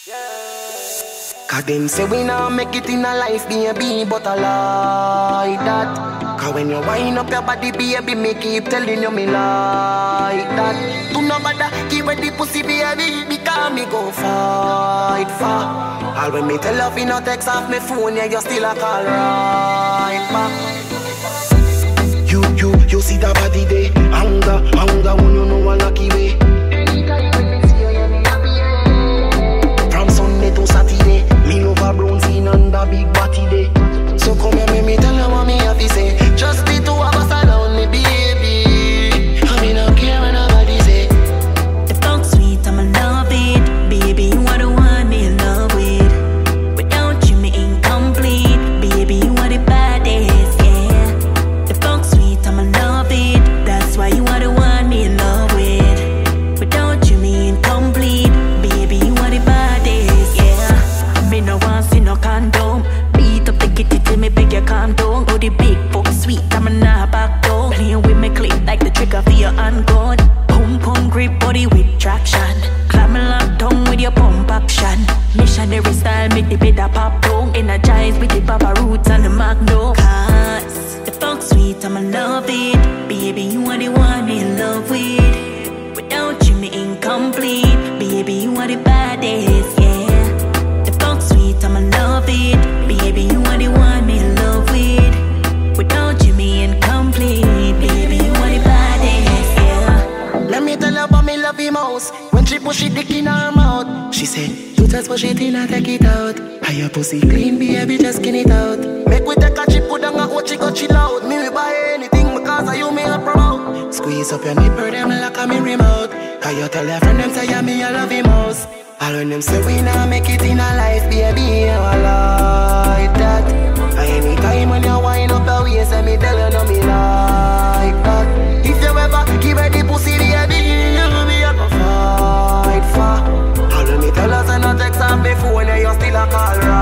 Cause them say we not make it in a life, baby, but I like that. Cause when you wind up your body, baby, me keep telling you me like that. Do not bother, give me the pussy, baby, because me go fight for. All when me tell her fi no text off me phone, yeah, you still a call right back. You see that body there, hunger, when you know a lucky way. Anytime when me see you, yeah, me happy. From Sunday to Saturday, me love a brown skin and a big body day. So come here, make me tell her what me have to say. Just the two of us alone, me baby. I mean, I don't care what nobody say. The fuck sweet, I'ma love it. Baby, you are the one me in love with. Without you, me incomplete. Baby, you are the baddest, yeah. The fuck sweet, I'ma love it. That's why you are the one me in love with. Without you, me incomplete. Baby, you are the baddest, yeah. Me no want see no condom. Beat up the kitty till me beg you calm down. Oh, the big fuck sweet, I'ma not back down. Playing with me clip like the trigger for your handgun. Pum grip body with traction. Climb lock down with your pump action. Missionary style make the better pop down. Energize with the papa roots and the magno. Cause the fuck sweet, I'ma love it. Baby, you are the one in love with. Without you, me incomplete. Baby, you are the baddest, yeah. The fuck sweet, I'ma love it. Baby, you are the one me in love with. Without you, me incomplete. Baby, you are the baddest, yeah. Let me tell her about me love him mouse. When she push it dick in her mouth, she said, you just push it in and take it out. How your pussy clean, baby, just skin it out. Make we take a chip, put down a coachy, got chill out. Me will buy anything because of you, me a promote. Squeeze up your nipper, them like a me remote. How you tell your friend them say, yeah, me I love him mouse. All when them say we not make it in a life, baby, I like that. And anytime when you wind up the waist, and me tell you no me like that. If you ever give her the pussy, baby, you know me a go fight for. All when me tell her say no text off me phone, you still a call right.